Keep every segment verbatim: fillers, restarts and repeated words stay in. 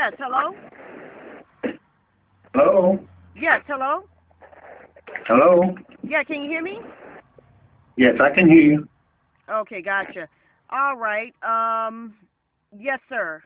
Yes, hello? Hello? Yes, hello? Hello? Yeah, can you hear me? Yes, I can hear you. Okay, gotcha. All right. Um, yes, sir.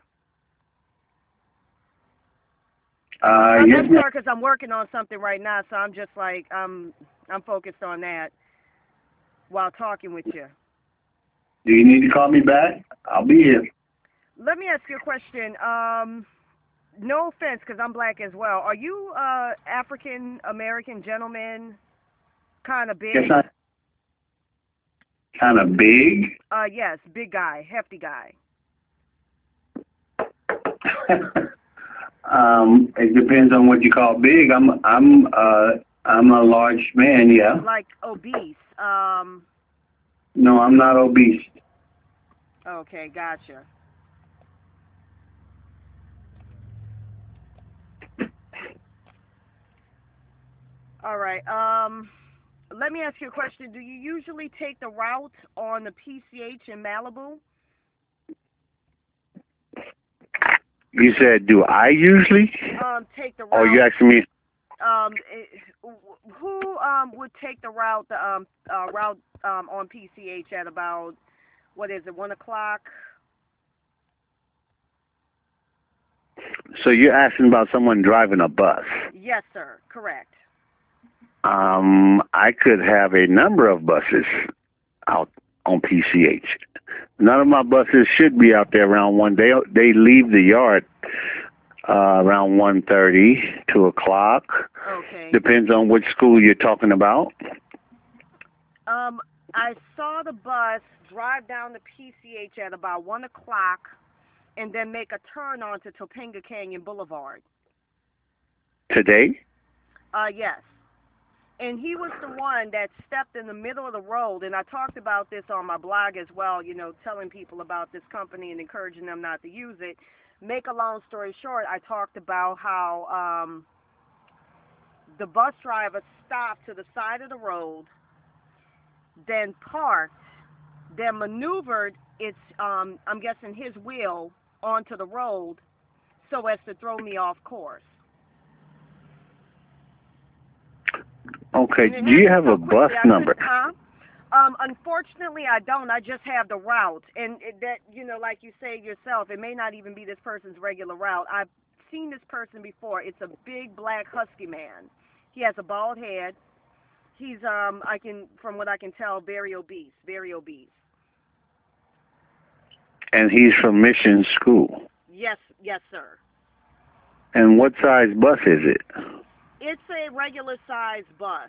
Uh, Uh, yes, yes, ma'am. sir, because I'm working on something right now, so I'm just like, I'm, I'm focused on that while talking with you. Do you need to call me back? I'll be here. Let me ask you a question. Um, no offense, because I'm black as well. Are you uh African American gentleman, kind of Yes, big? I kind of big. Uh, yes, big guy, hefty guy. um, it depends on what you call big. I'm I'm uh I'm a large man. Yeah. Like obese. Um, No, I'm not obese. okay, gotcha. All right. Um, let me ask you a question. Do you usually take the route on the P C H in Malibu? You said, do I usually? Um, take the Or you route. asking me? Um, eh, who um would take the route the um uh, route um on P C H at about what is it one o'clock? So you're asking about someone driving a bus? Yes, sir. Correct. Um, I could have a number of buses out on P C H. None of my buses should be out there around one. They they leave the yard uh, around one thirty, two o'clock. Okay. Depends on which school you're talking about. Um, I saw the bus drive down to P C H at about one o'clock, and then make a turn onto Topanga Canyon Boulevard. Today? Uh, yes. And he was the one that stepped in the middle of the road, and I talked about this on my blog as well, you know, telling people about this company and encouraging them not to use it. Make a long story short, I talked about how um, the bus driver stopped to the side of the road, then parked, then maneuvered its, um, I'm guessing his wheel onto the road so as to throw me off course. Okay. And it Do you happened have so a bus quickly I number? couldn't, huh? Um, unfortunately, I don't. I just have the route, and it, that you know, like you say yourself, it may not even be this person's regular route. I've seen this person before. It's a big black husky man. He has a bald head. He's um, I can, from what I can tell, very obese, very obese. And he's from Mission School. Yes, yes, sir. And what size bus is it? It's a regular size bus.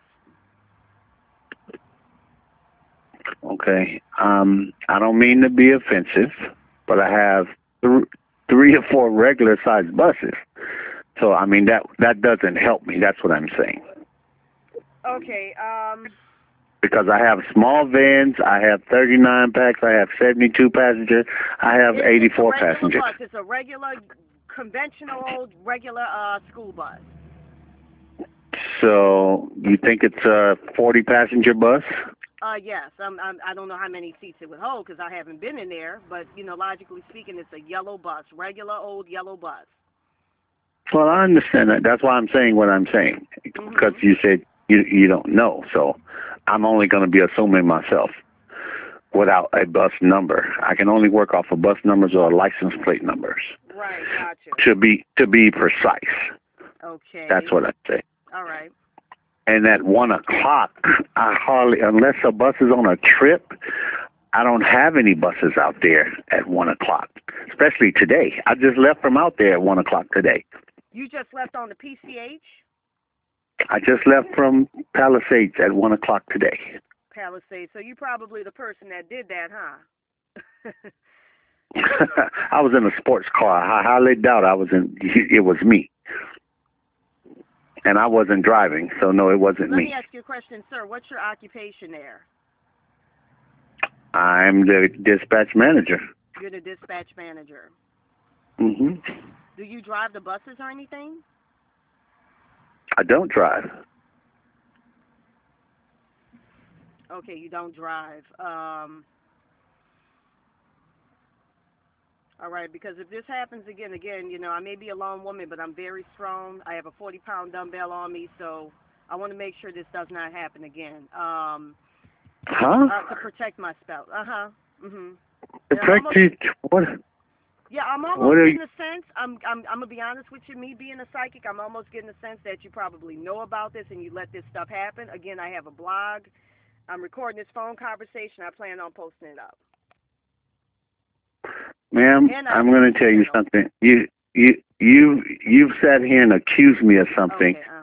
Okay. Um, I don't mean to be offensive, but I have th- three or four regular sized buses. So I mean that that doesn't help me. That's what I'm saying. Okay. Um. Because I have small vans, I have thirty-nine packs, I have seventy-two passengers, I have It, eighty-four it's a regular passengers. bus. It's a regular, conventional, old, regular uh school bus. So you think it's a forty passenger bus? Uh, yes. I'm, I'm, I don't know how many seats it would hold because I haven't been in there. But, you know, logically speaking, it's a yellow bus, regular old yellow bus. Well, I understand that. That's why I'm saying what I'm saying. Mm-hmm. Because you said you you don't know. So I'm only going to be assuming myself without a bus number. I can only work off of bus numbers or license plate numbers. Right, gotcha. To be to be precise. Okay. That's what I'm saying. All right. And at one o'clock, I hardly, unless a bus is on a trip, I don't have any buses out there at one o'clock. Especially today. I just left from out there at one o'clock today. You just left on the P C H? I just left from Palisades at one o'clock today. Palisades. So you probably the person that did that, huh? I was in a sports car. I highly doubt I was in. It was me, and I wasn't driving, so no, it wasn't Let me. me ask you a question, sir. What's your occupation there? I'm the dispatch manager. You're the dispatch manager. Mhm. Do you drive the buses or anything? I don't drive. Okay, you don't drive. Um, All right, because if this happens again, again, you know, I may be a lone woman, but I'm very strong. I have a forty pound dumbbell on me, so I want to make sure this does not happen again. Um, Huh? uh, to protect my spell. Uh huh. Mhm. The And I'm almost, practice, what? yeah, I'm What almost are getting you? a sense. I'm, I'm, I'm gonna be honest with you. Me being a psychic, I'm almost getting a sense that you probably know about this and you let this stuff happen. Again, I have a blog. I'm recording this phone conversation. I plan on posting it up. Ma'am, And I have I'm a going YouTube to tell you channel. something. You, you, you, you've sat here and accused me of something Okay,